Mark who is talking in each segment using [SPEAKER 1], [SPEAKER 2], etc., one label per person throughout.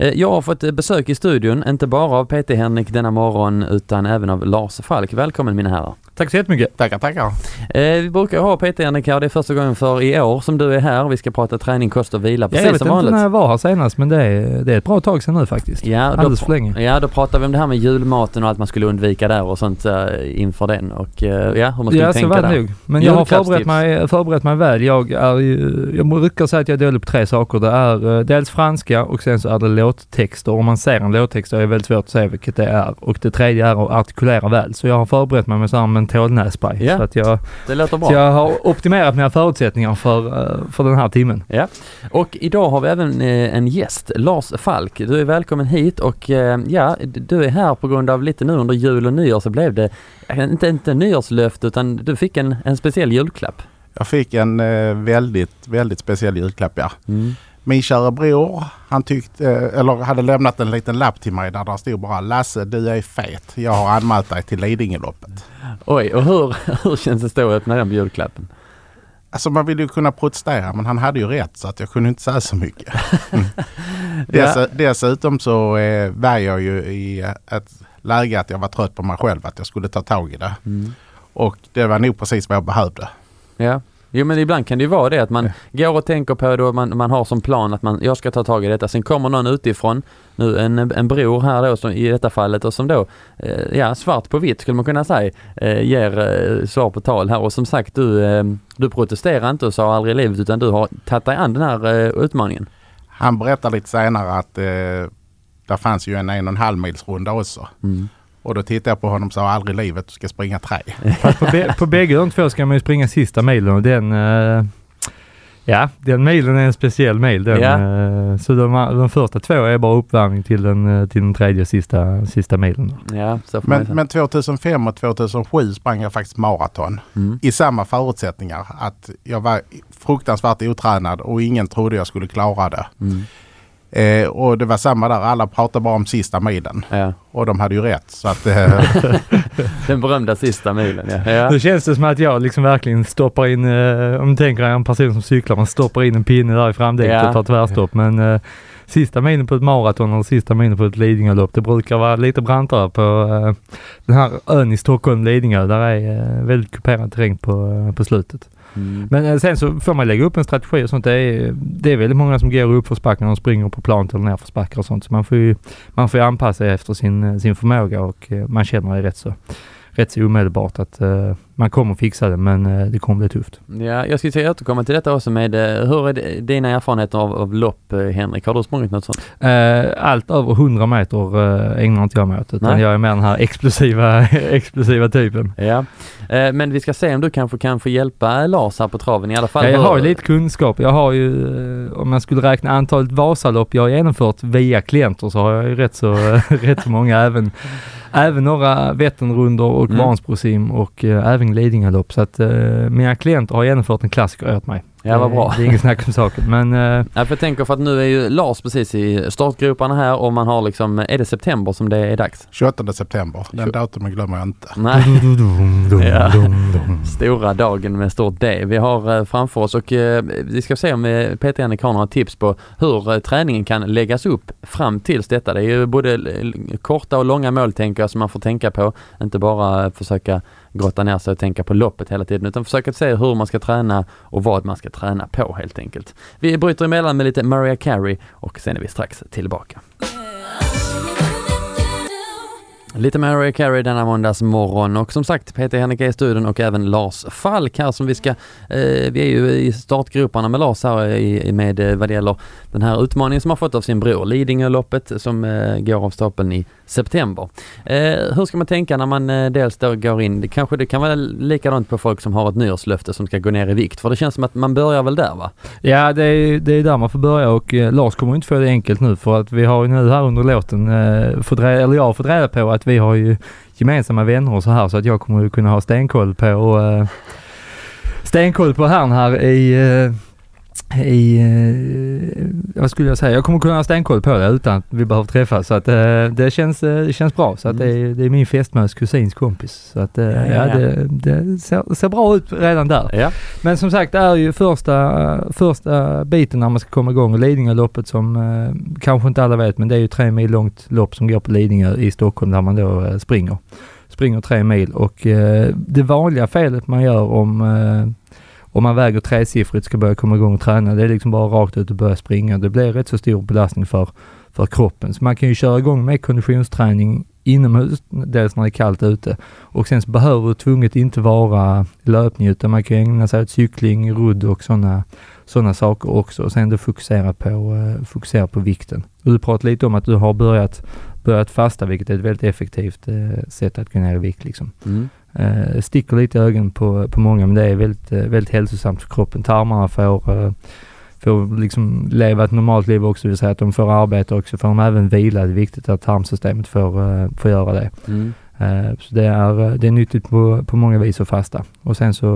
[SPEAKER 1] Jag har fått besök i studion, inte bara av Peter Henrik denna morgon utan även av Lars Falk. Välkommen mina herrar.
[SPEAKER 2] Tack så jättemycket.
[SPEAKER 3] Tackar.
[SPEAKER 1] Vi brukar ha Peter Henrik här, det är första gången för i år som du är här. Vi ska prata träning, kost och vila precis som vanligt.
[SPEAKER 2] Jag vet inte när jag var här senast, men det är ett bra tag sedan nu faktiskt.
[SPEAKER 1] Ja,
[SPEAKER 2] alldeles för länge.
[SPEAKER 1] Ja, då pratar vi om det här med julmaten och att man skulle undvika där och sånt inför den. Och hur man skulle tänka där.
[SPEAKER 2] Nog. Men jag har förberett mig väl. Jag brukar säga att jag är dålig på 3 saker. Det är dels franska och sen så är det låttexter. Om man ser en låttext är det väldigt svårt att se vilket det är. Och det tredje är att artikulera väl. Så jag har förberett mig med så här mental nässpray.
[SPEAKER 1] Ja,
[SPEAKER 2] så att
[SPEAKER 1] det låter bra.
[SPEAKER 2] Så jag har optimerat mina förutsättningar för den här timmen.
[SPEAKER 1] Ja, och idag har vi även en gäst, Lars Falk. Du är välkommen hit och du är här på grund av lite nu under jul och nyår så blev det inte nyårslöfte utan du fick en speciell julklapp.
[SPEAKER 3] Jag fick en väldigt, väldigt speciell julklapp, ja. Min kära bror, han hade lämnat en liten lapp till mig där stod bara: Lasse, du är fet. Jag har anmält dig till Lidingöloppet.
[SPEAKER 1] Oj, och hur känns det stå att öppna den julklappen?
[SPEAKER 3] Alltså man vill ju kunna protestera, men han hade ju rätt så att jag kunde inte säga så mycket. Dessutom så var jag ju i ett läge att jag var trött på mig själv, att jag skulle ta tag i det. Och det var nog precis vad jag behövde.
[SPEAKER 1] Ja. Jo, men ibland kan det ju vara det att man går och tänker på det och man har som plan att jag ska ta tag i detta. Sen kommer någon utifrån, nu en bror här då som, i detta fallet och som då, svart på vitt skulle man kunna säga, ger svar på tal här. Och som sagt, du protesterar inte och sa aldrig i livet utan du har tagit dig an den här utmaningen. Han
[SPEAKER 3] berättar lite senare att där fanns ju en 1,5 milsrunda också. Och då tittade jag på honom och sa aldrig i livet du ska springa 3.
[SPEAKER 2] på bägge de två ska man ju springa sista milen och den milen är en speciell mil. Så de första 2 är bara uppvärmning till den tredje sista milen.
[SPEAKER 1] Ja,
[SPEAKER 3] men 2005 och 2007 sprang jag faktiskt maraton i samma förutsättningar. Att jag var fruktansvärt otränad och ingen trodde jag skulle klara det. Och det var samma där, alla pratade bara om sista milen.
[SPEAKER 1] Ja.
[SPEAKER 3] Och de hade ju rätt. Så att,
[SPEAKER 1] den berömda sista milen, ja.
[SPEAKER 2] Då känns det som att jag liksom verkligen stoppar in, om du tänker en person som cyklar, man stoppar in en pinne där i framdäcket och tar tvärstopp. Men sista milen på ett maraton och sista milen på ett Lidingölopp, det brukar vara lite brantare på den här ön i Stockholm, Lidingö. Där är väldigt kuperad terräng på slutet. Men sen så får man lägga upp en strategi och sånt. Det är väldigt många som går upp för spacken och springer på planet eller ner för spackar och sånt. Så man får ju anpassa sig efter sin förmåga och man känner det rätt så omedelbart att man kommer fixa det, men det kommer bli tufft.
[SPEAKER 1] Ja, jag ska återkomma till detta också med hur är dina erfarenheter av lopp, Henrik? Har du sprungit något sånt?
[SPEAKER 2] Allt över 100 meter ägnar inte jag mig åt, utan jag är med den här explosiva typen.
[SPEAKER 1] Ja, men vi ska se om du kanske kan få hjälpa Lars här på traven i alla fall.
[SPEAKER 2] Ja, jag har ju lite kunskap. Jag har ju, om man skulle räkna antalet Vasalopp jag har genomfört via klienter så har jag ju rätt så många, även några Vätternrundor och Vansbrosim och även Lidingölopp. Så att mina klienter har genomfört en klassiker åt mig.
[SPEAKER 1] Ja, vad bra.
[SPEAKER 2] Det är ingen snack om saken. Men,
[SPEAKER 1] för jag tänker för att nu är ju Lars precis i startgroparna här och man har liksom, är det september som det är dags?
[SPEAKER 3] 28 september. Den datumen glömmer jag inte.
[SPEAKER 1] Nej. Stora dagen med stort D. Vi har framför oss och vi ska se om Peter Henrik har några tips på hur träningen kan läggas upp fram tills detta. Det är ju både korta och långa mål tänker jag som man får tänka på. Inte bara försöka grotta ner sig och tänka på loppet hela tiden utan försöka se hur man ska träna och vad man ska träna på helt enkelt. Vi bryter emellan med lite Mariah Carey och sen är vi strax tillbaka. Lite Mariah Carey denna måndagsmorgon och som sagt Peter Henrik är i studion och även Lars Falk här som vi är ju i startgroparna med Lars här med vad det gäller den här utmaningen som har fått av sin bror Lidingöloppet som går av stapeln i september. Hur ska man tänka när man dels då går in? Det kan vara likadant på folk som har ett nyårslöfte som ska gå ner i vikt för det känns som att man börjar väl där va? Ja,
[SPEAKER 2] det är där man får börja och Lars kommer inte få det enkelt nu för att vi har ju nu här under låten jag har fått reda på att vi har ju gemensamma vänner och så här så att jag kommer kunna ha stenkoll på herrn här vad skulle jag säga? Jag kommer kunna ha stenkoll på det utan att vi behöver träffas. Så att det känns bra. Så att det är min fästmös kusins kompis. Så att det ser bra ut redan där. Ja. Men som sagt, det är ju första biten när man ska komma igång. Och Lidingöloppet som kanske inte alla vet, men det är ju 3 mil långt lopp som går på Lidingö i Stockholm där man då springer 3 mil. Och det vanliga felet man gör om man väger 3-siffrigt ska börja komma igång och träna, det är liksom bara rakt ut och börja springa. Det blir rätt så stor belastning för kroppen. Så man kan ju köra igång med konditionsträning inomhus, dels när det är kallt ute. Och sen så behöver det tvunget inte vara löpning, utan man kan ägna sig åt cykling, rodd och sådana saker också. Och sen då fokusera på vikten. Och du pratade lite om att du har börjat fasta, vilket är ett väldigt effektivt sätt att gå ner i vikt liksom. Sticker lite i ögonen på många, men det är väldigt, väldigt hälsosamt för kroppen. Tarmarna får liksom leva ett normalt liv också, det vill säga att de får arbeta också, får de även vila. Det är viktigt att tarmsystemet får göra det. Så det är nyttigt på många vis att fasta. Och sen så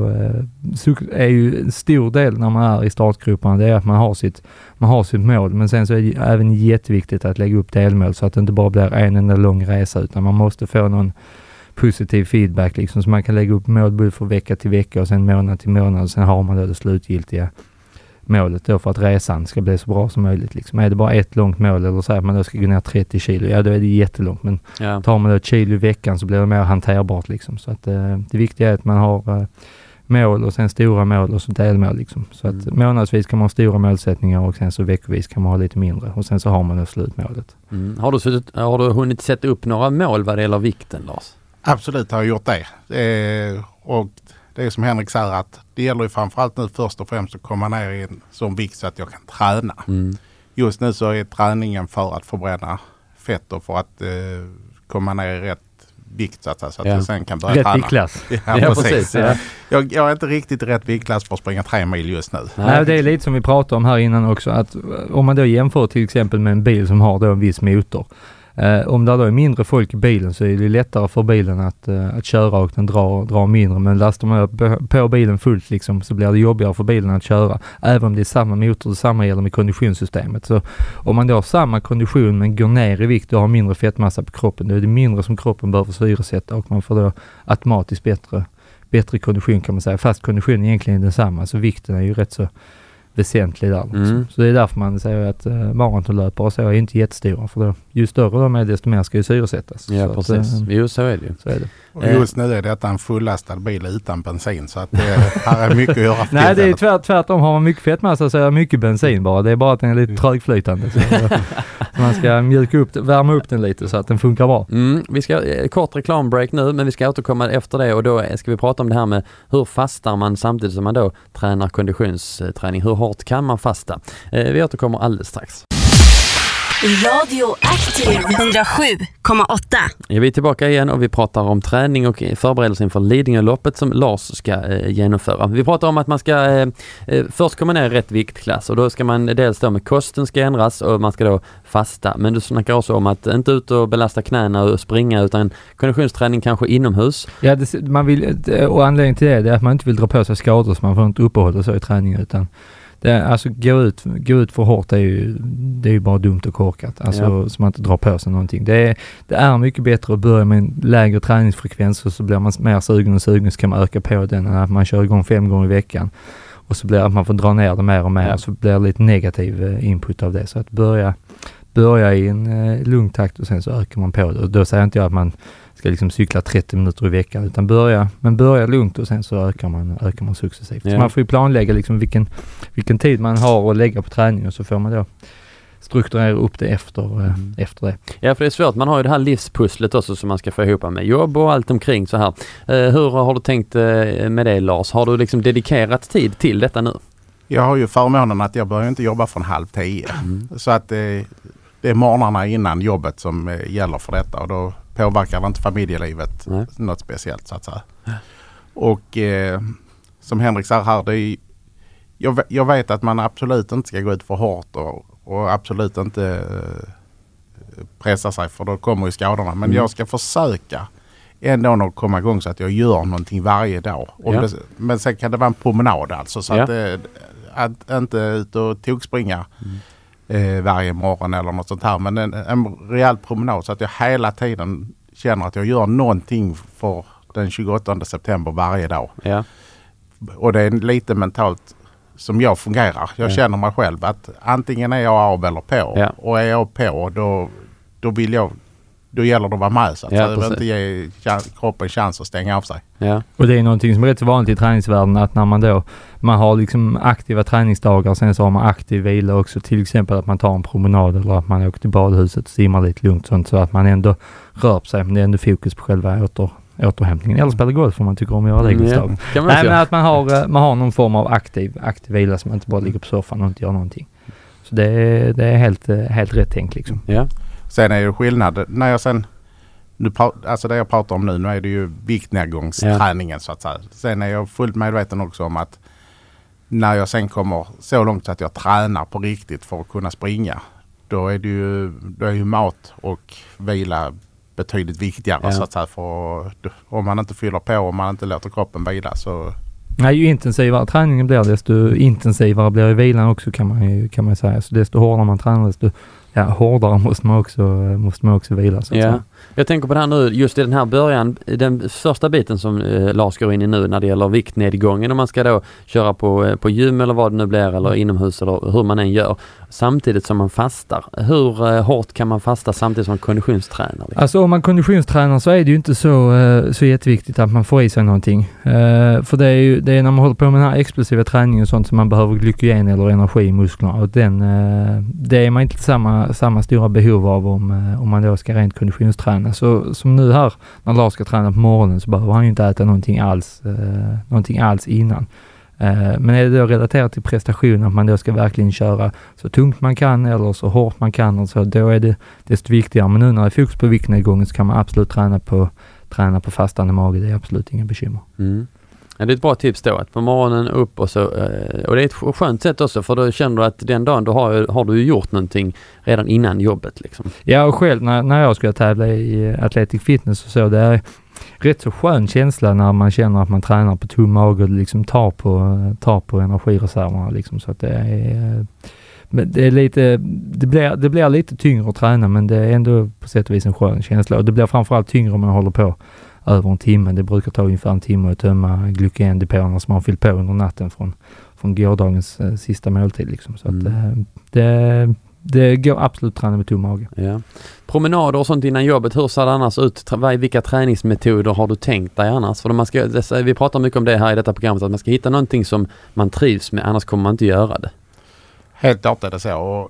[SPEAKER 2] är ju en stor del när man är i startgrupperna, det är att man har sitt mål, men sen så är det även jätteviktigt att lägga upp delmål så att det inte bara blir en enda lång resa, utan man måste få någon positiv feedback liksom, så man kan lägga upp mål både för vecka till vecka och sen månad till månad, och sen har man då det slutgiltiga målet då för att resan ska bli så bra som möjligt liksom. Är det bara ett långt mål, eller så att man då ska gå ner 30 kilo, ja då är det jättelångt, men tar man då ett kilo i veckan så blir det mer hanterbart liksom. Så att det viktiga är att man har mål och sen stora mål och så delmål liksom. Så att månadsvis kan man ha stora målsättningar och sen så veckovis kan man ha lite mindre, och sen så har man då slutmålet.
[SPEAKER 1] Har du hunnit sätta upp några mål vad det gäller vikten, Lars?
[SPEAKER 3] Absolut har jag gjort det. Och det är som Henrik säger, att det gäller ju framförallt nu först och främst att komma ner i en sån vikt så att jag kan träna. Just nu så är träningen för att förbränna fett och för att komma ner i rätt vikt så att jag sen kan börja träna.
[SPEAKER 2] Rätt viktklass.
[SPEAKER 3] Ja, precis. Ja. Jag är inte riktigt i rätt viktklass för att springa 3 mil just nu.
[SPEAKER 2] Nej, det är lite som vi pratade om här innan också, att om man då jämför till exempel med en bil som har då en viss motor. Om det då är mindre folk i bilen så är det lättare för bilen att köra och den drar mindre, men lastar man på bilen fullt liksom, så blir det jobbigare för bilen att köra, även om det är samma motor. Detsamma gäller med konditionssystemet. Så om man då har samma kondition men går ner i vikt och har mindre fettmassa på kroppen, då är det mindre som kroppen behöver syresätta, och man får då automatiskt bättre kondition kan man säga, fast konditionen egentligen är densamma, så vikten är ju rätt så väsentligt där. Så det är därför man säger att maratonlöpare och så är inte jättestora, för då, ju större de är desto mer ska ju syresättas.
[SPEAKER 1] Ja, så precis. Jo, så är det ju.
[SPEAKER 2] Så är det.
[SPEAKER 3] Och just nu är detta en fullastad bil utan bensin, så att här är mycket att göra.
[SPEAKER 2] Nej, det är tvärtom. Har man mycket fettmassa så är det mycket bensin bara. Det är bara att den är lite trögflytande. Så man ska värma upp den lite så att den funkar bra.
[SPEAKER 1] Vi ska kort reklambreak nu, men vi ska återkomma efter det, och då ska vi prata om det här med hur fastar man samtidigt som man då tränar konditionsträning. Hur hårt kan man fasta? Vi återkommer alldeles strax.
[SPEAKER 4] Radio Active 107,8.
[SPEAKER 1] Vi är tillbaka igen och vi pratar om träning och förberedelse inför Lidingöloppet som Lars ska genomföra. Vi pratar om att man ska först komma ner i rätt viktklass, och då ska man dels då med kosten ska ändras och man ska då fasta. Men du snackar också om att inte ut och belasta knäna och springa, utan konditionsträning kanske inomhus. Ja,
[SPEAKER 2] man vill, och anledningen till det är att man inte vill dra på sig skador, så man får inte uppehålla sig i träningen, utan alltså gå ut för hårt är ju bara dumt och korkat. Alltså så man inte drar på sig någonting. Det är mycket bättre att börja med en lägre träningsfrekvens, och så blir man mer sugen så kan man öka på den, att man kör igång 5 gånger i veckan. Och så blir det att man får dra ner det mer och mer, så blir det lite negativ input av det. Så att börja i en lugn takt och sen så ökar man på det. Och då säger inte jag att man ska liksom cykla 30 minuter i veckan, utan börja lugnt och sen så ökar man successivt. Så man får ju planlägga liksom vilken tid man har att lägga på träning, och så får man då strukturera upp det efter det.
[SPEAKER 1] Ja, för det är svårt. Man har ju det här livspusslet också som man ska få ihop med jobb och allt omkring så här. Hur har du tänkt med det, Lars? Har du liksom dedikerat tid till detta nu?
[SPEAKER 3] Jag har ju förmånen att jag börjar inte jobba från 9:30. Så att det är morgnarna innan jobbet som gäller för detta, och då påverkar det inte familjelivet något speciellt så att säga. Och som Henrik säger här, jag vet att man absolut inte ska gå ut för hårt och absolut inte pressa sig, för då kommer ju skadorna. Men jag ska försöka ändå att komma igång så att jag gör någonting varje dag. Men sen kan det vara en promenad alltså, så att inte ut och tokspringa varje morgon eller något sånt här. Men en rejäl promenad så att jag hela tiden känner att jag gör någonting för den 28 september varje dag. Ja. Och det är lite mentalt som jag fungerar. Jag känner mig själv att antingen är jag av eller på. Ja. Och är jag på då vill jag, då gäller det att vara med så att jag vill inte ge kroppen chans att stänga av sig.
[SPEAKER 2] Ja. Och det är någonting som är rätt så vanligt i träningsvärlden att när man har liksom aktiva träningsdagar sen så har man aktiv vila också, till exempel att man tar en promenad eller att man åker till badhuset och simmar lite lugnt sånt så att man ändå rör sig, men det är ändå fokus på själva återhämtningen. Eller spelar golf om man tycker om att göra regelslag. Nej, men att man har någon form av aktiv vila som man inte bara ligger på soffan och inte gör någonting. Så det är helt rätt tänkt liksom.
[SPEAKER 3] Ja. Sen är det skillnad när jag alltså det jag pratar om nu är det ju viktnedgångsträningen så att säga. Sen är jag fullt medveten också om att när jag sen kommer så långt att jag tränar på riktigt för att kunna springa, då är ju mat och vila betydligt viktigare så att säga, för om man inte fyller på och man inte låter kroppen vila så...
[SPEAKER 2] Nej, ju intensivare träningen blir, desto intensivare blir vilan också kan man säga. Så desto hårdare man tränar, desto hårdare måste man också vila. Så att säga.
[SPEAKER 1] Jag tänker på det här nu, just i den här början, den första biten som Lars går in i nu när det gäller viktnedgången, om man ska då köra på gym eller vad det nu blir, eller inomhus eller hur man än gör, samtidigt som man fastar. Hur hårt kan man fasta samtidigt som man konditionstränar? Liksom?
[SPEAKER 2] Alltså om man konditionstränar så är det ju inte så jätteviktigt att man får i sig någonting. För det är när man håller på med den här explosiva träningen och sånt som man behöver glykogen eller energi i musklerna, och det är man inte samma stora behov av om man då ska rent konditionsträna. Så som nu här, när Lars ska träna på morgonen så behöver han ju inte äta någonting alls innan. Men är det då relaterat till prestation att man då ska verkligen köra så tungt man kan eller så hårt man kan, och så, då är det desto viktigare. Men nu när det är fokus på viktnedgången så kan man absolut träna på fastande mage, det är absolut inga bekymmer.
[SPEAKER 1] Mm. Ja, det är ett bra tips då, att på morgonen upp och så, och det är ett skönt sätt också, för då känner du att den dagen då har du gjort någonting redan innan jobbet liksom.
[SPEAKER 2] Ja, och själv när jag skulle tävla i Athletic Fitness och så, det är rätt så skön känsla när man känner att man tränar på tom mage och liksom tar på energireserverna liksom, så att det är lite, det blir lite tyngre att träna, men det är ändå på sätt och vis en skön känsla, och det blir framförallt tyngre om man håller på över en timme. Det brukar ta ungefär en timme att tömma glykogendepåerna som man fyllt på under natten från gårdagens sista måltid liksom. Så att det går absolut att träna med tom mage.
[SPEAKER 1] Ja. Promenader och sånt innan jobbet, hur ser det annars ut? Vilka träningsmetoder har du tänkt dig annars? För vi pratar mycket om det här i detta programmet, att man ska hitta någonting som man trivs med, annars kommer man inte göra det.
[SPEAKER 3] Helt klart är det så. Och,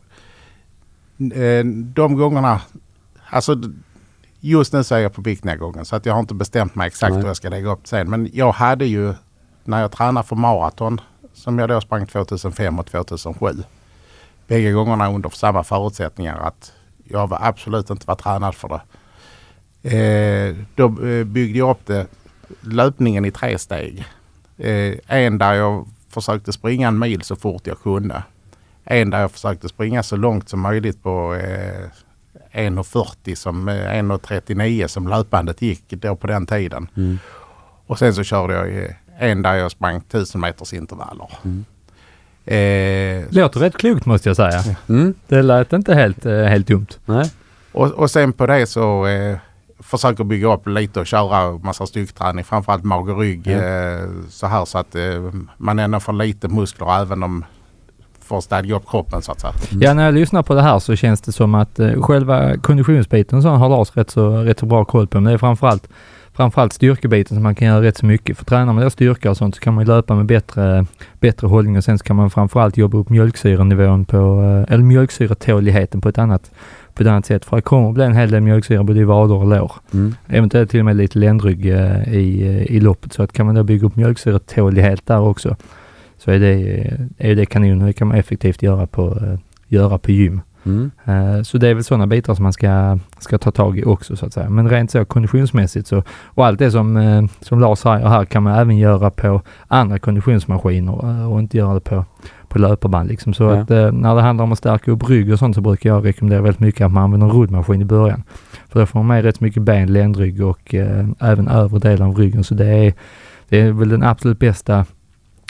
[SPEAKER 3] de gångerna, alltså just nu så är jag på viktnedgången så att jag har inte bestämt mig exakt hur jag ska lägga upp sen. Men jag hade ju, när jag tränade för maraton, som jag då sprang 2005 och 2007, bägge gångerna under samma förutsättningar, att jag var absolut inte var tränad för det. Då byggde jag upp löpningen i 3 steg. En där jag försökte springa en mil så fort jag kunde. En där jag försökte springa så långt som möjligt på 1,40 som 1,39 som löpandet gick då på den tiden. Mm. Och sen så körde jag en där jag sprang 1000 meters intervaller. Mm.
[SPEAKER 2] Låter rätt klokt måste jag säga. Mm. Det lät inte helt dumt.
[SPEAKER 1] Nej.
[SPEAKER 3] Och sen på det så försöker bygga upp lite och köra massa styrketräning, framförallt mag och rygg så här, så att man ändå får lite muskler även om för att stärka upp kroppen så att säga.
[SPEAKER 2] Mm. Ja, när jag lyssnar på det här så känns det som att själva konditionsbiten så har Lars rätt så bra koll på. Men det är framförallt styrkebiten som man kan göra rätt så mycket. För tränar man styrka och sånt så kan man löpa med bättre hållning, och sen så kan man framförallt jobba upp mjölksyrenivån eller mjölksyretåligheten på ett annat sätt. För det kommer att bli en hel del mjölksyra både i vader och lår. Mm. Eventuellt till och med lite ländrygg i loppet, så att kan man då bygga upp mjölksyretålighet där också, så är det kanon, och det kan man effektivt göra på gym. Mm. Så det är väl sådana bitar som man ska ta tag i också så att säga. Men rent så konditionsmässigt så, och allt det som Lars säger här kan man även göra på andra konditionsmaskiner och inte göra det på löparband liksom. Så att när det handlar om att stärka upp rygg och sånt så brukar jag rekommendera väldigt mycket att man använder en roddmaskin i början. För då får man med rätt mycket ben, ländrygg och även övre delen av ryggen. Så det är väl den absolut bästa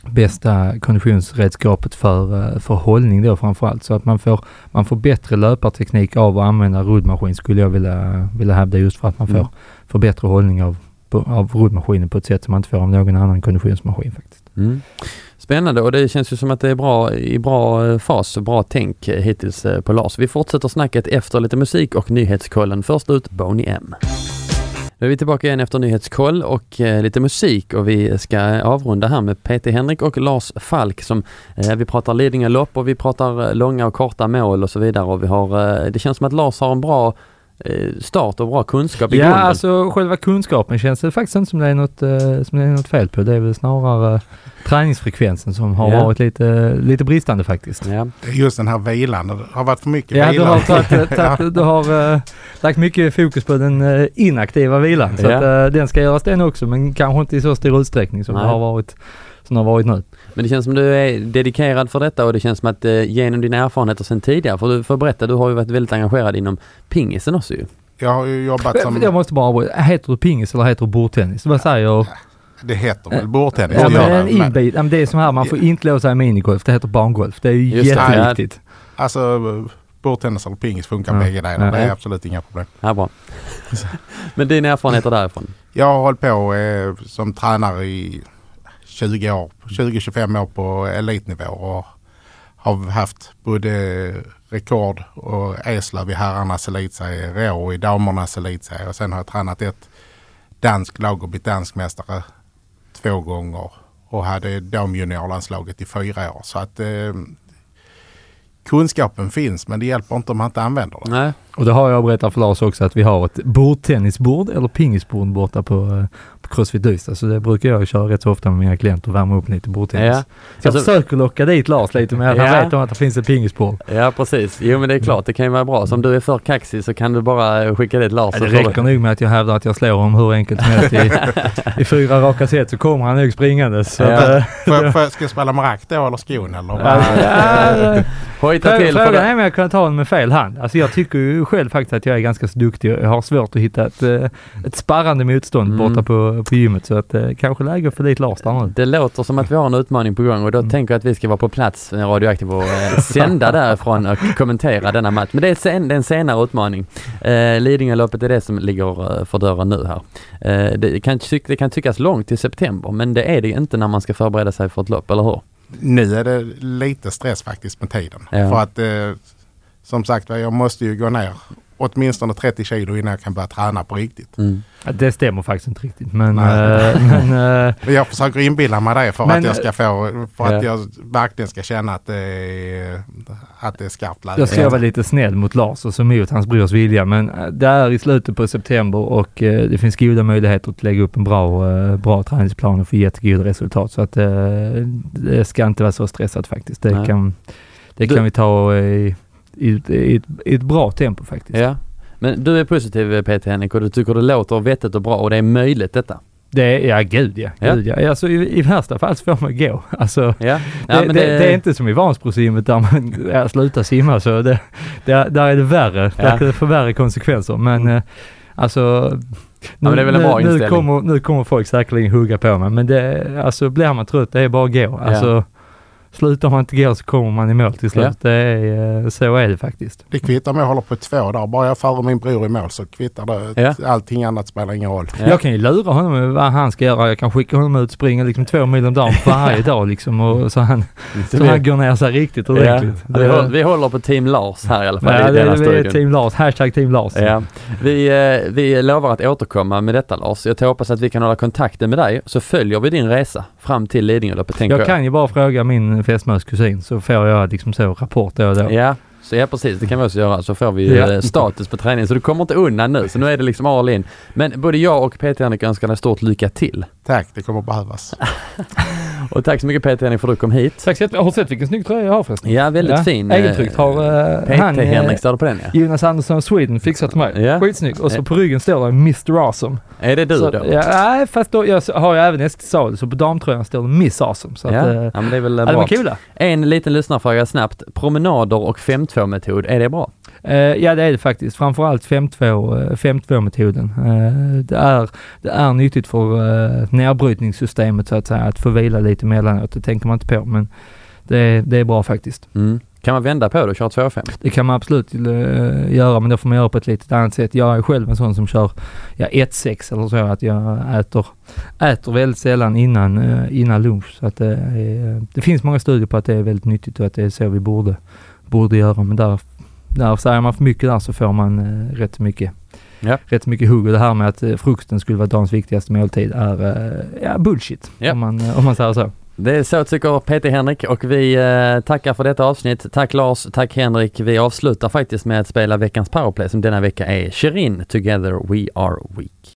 [SPEAKER 2] bästa konditionsredskapet för hållning då framförallt. Så att man får bättre löparteknik av att använda rullmaskin, skulle jag vilja hävda, just för att man får bättre hållning av rullmaskinen på ett sätt som man inte får av någon annan konditionsmaskin faktiskt.
[SPEAKER 1] Spännande, och det känns ju som att det är i bra fas och bra tänk hittills på Lars. Vi fortsätter snacket efter lite musik och nyhetskollen. Först ut Boney M. Nu är vi tillbaka igen efter nyhetskoll och lite musik, och vi ska avrunda här med Peter Henrik och Lars Falk som vi pratar Lidingö-lopp och vi pratar långa och korta mål och så vidare, och vi har, det känns som att Lars har en bra start och bra kunskap i grunden.
[SPEAKER 2] Ja, alltså själva kunskapen känns det faktiskt inte som det är något fel på. Det är väl snarare träningsfrekvensen som har varit lite bristande faktiskt.
[SPEAKER 1] Ja.
[SPEAKER 3] Just den här vilan, det har varit för mycket
[SPEAKER 2] vila. Du har lagt mycket fokus på den inaktiva vilan, så att den ska göras den också, men kanske inte i så stor utsträckning som det har varit nu.
[SPEAKER 1] Men det känns som du är dedikerad för detta, och det känns som att genom dina erfarenheter sedan tidigare, för du får berätta, du har ju varit väldigt engagerad inom pingisen också ju.
[SPEAKER 3] Jag har ju jobbat som...
[SPEAKER 2] Jag måste bara, heter du pingis eller heter du bordtennis? Vad säger jag?
[SPEAKER 3] Det heter väl bordtennis.
[SPEAKER 2] Men det är som här, man får inte låsa i minigolf, det heter barngolf. Det är ju jätteviktigt.
[SPEAKER 3] Alltså bordtennis eller pingis funkar bägge där. Det är absolut inga problem.
[SPEAKER 1] Ja, bra. Men dina erfarenheter därifrån?
[SPEAKER 3] Jag har hållit på som tränare i 20-25 år på elitnivå och har haft både rekord och Eslöv i herrarnas elitserie, Rå i damernas elitserie, och sen har jag tränat ett dansk lag och blivit danskmästare 2 gånger och hade damjuniorlandslaget i 4 år. Så att kunskapen finns, men det hjälper inte om man inte använder det.
[SPEAKER 1] Nej.
[SPEAKER 2] Och det har jag berättat för Lars också, att vi har ett bordtennisbord eller pingisbord borta på CrossFit Ystad. Så det brukar jag köra rätt så ofta med mina klienter och värma upp lite bordtennis. Ja. Så jag försöker locka dit Lars lite med att han vet om att det finns ett pingisbord.
[SPEAKER 1] Ja, precis. Jo, men det är klart, det kan ju vara bra. Som du är för kaxig så kan du bara skicka dit Lars.
[SPEAKER 2] Ja, det räcker nog med att jag hävdar att jag slår om hur enkelt som helst i 4 raka set, så kommer han nog springande. Så
[SPEAKER 3] ska jag spela med rack då eller skon? Eller?
[SPEAKER 2] Frågan är om jag kan ta den med fel hand. Alltså jag tycker ju själv faktiskt att jag är ganska så duktig. Jag har svårt att hitta ett sparrande motstånd borta på gymmet, så att kanske läge för dit Lars där nu.
[SPEAKER 1] Det låter som att vi har en utmaning på gång, och då tänker jag att vi ska vara på plats med Radioaktiv och sända därifrån och kommentera denna match. Men det är en senare utmaning. Lidingö-loppet är det som ligger för dörren nu här. Det kan tyckas långt till september, men det är det inte när man ska förbereda sig för ett lopp, eller hur?
[SPEAKER 3] Nu är det lite stress faktiskt med tiden. Ja. För att som sagt, jag måste ju gå ner åtminstone 30 kilo innan jag kan börja träna på riktigt.
[SPEAKER 2] Mm. Ja, det stämmer faktiskt inte riktigt. Men
[SPEAKER 3] jag försöker inbilla mig det för att jag ska att jag verkligen ska känna att det är skarpt läge.
[SPEAKER 2] Jag ska vara lite snäll mot Lars och som mot hans brors vilja, men det är i slutet på september och det finns goda möjligheter att lägga upp en bra träningsplan och få jättegoda resultat, så att det ska inte vara så stressat faktiskt. Det kan vi ta i ett bra tempo faktiskt.
[SPEAKER 1] Ja. Men du är positiv, Peter Henrik, och du tycker det låter vettigt och bra, och det är möjligt detta?
[SPEAKER 2] Gud ja. Alltså, i värsta fall så får man gå. Alltså, det är inte som i Vansbrosimmet där man slutar simma, så där är det värre. Där kan det få värre konsekvenser. Men alltså...
[SPEAKER 1] men det är väl en bra inställning.
[SPEAKER 2] Nu kommer folk säkerligen hugga på mig, men blir man trött, det är bara att gå. Alltså, slutar man inte gå så kommer man i mål till slut. Ja. Så är det faktiskt.
[SPEAKER 3] Det kvittar om jag håller på 2 dagar. Bara jag före min bror i mål så kvittar det. Ja. Allting annat spelar ingen roll.
[SPEAKER 2] Ja. Jag kan ju lura honom med vad han ska göra. Jag kan skicka honom ut och springa liksom 2 mil om dagen varje dag liksom, och så han går ner sig riktigt ordentligt.
[SPEAKER 1] Ja. Vi håller på Team Lars här i alla fall.
[SPEAKER 2] Ja, det är Team Lars. #Team Lars.
[SPEAKER 1] Ja. Vi lovar att återkomma med detta, Lars. Jag hoppas att vi kan hålla kontakten med dig, så följer vi din resa fram till Lidingö-loppet.
[SPEAKER 2] Jag kan ju bara fråga min fästmös kusin, så får jag liksom så rapport då.
[SPEAKER 1] Ja, precis. Det kan vi också göra. Så får vi status på träningen. Så du kommer inte undan nu. Så nu är det liksom all in. Men både jag och Peter Henrik önskar dig stort lycka till.
[SPEAKER 3] Tack, det kommer behövas.
[SPEAKER 1] Och tack så mycket, Peter Henrik, för att du kom hit.
[SPEAKER 2] Tack så mycket. Jag har sett vilken snygg tröja jag har förresten.
[SPEAKER 1] Ja, väldigt fin.
[SPEAKER 2] Egentryckt har
[SPEAKER 1] Peter Henrik står på den, ja.
[SPEAKER 2] Jonas Andersson Sweden fixat till mig. Ja. Skitsnygg. Och så på ryggen står det Mr. Awesome.
[SPEAKER 1] Är det du så, då?
[SPEAKER 2] Ja, nej, fast då jag har ju även Eskil Sahl, så på damtröjan står det Miss Awesome. Så
[SPEAKER 1] att, men det är väl bra.
[SPEAKER 2] Det var kul.
[SPEAKER 1] En liten lyssnarfråga snabbt. Promenader och 5-2-metod, är det bra?
[SPEAKER 2] Ja, det är det faktiskt. Framförallt 5-2-metoden. Det är nyttigt för nedbrytningssystemet så att säga, att få vila lite mellanåt. Det tänker man inte på, men det är bra faktiskt.
[SPEAKER 1] Kan man vända på det och köra 2-5?
[SPEAKER 2] Det kan man absolut göra, men det får man göra på ett lite annat sätt. Jag är själv en sån som kör 1-6 eller så, att jag äter väldigt sällan innan lunch. Så att det finns många studier på att det är väldigt nyttigt och att det är så vi borde göra. Men där säger man för mycket där så får man rätt mycket hugg. Och det här med att frukten skulle vara dagens viktigaste måltid är bullshit, om man säger så.
[SPEAKER 1] Det är så tycker Peter Henrik, och vi tackar för detta avsnitt. Tack Lars, tack Henrik. Vi avslutar faktiskt med att spela veckans powerplay som denna vecka är Shirin, Together We Are Weak.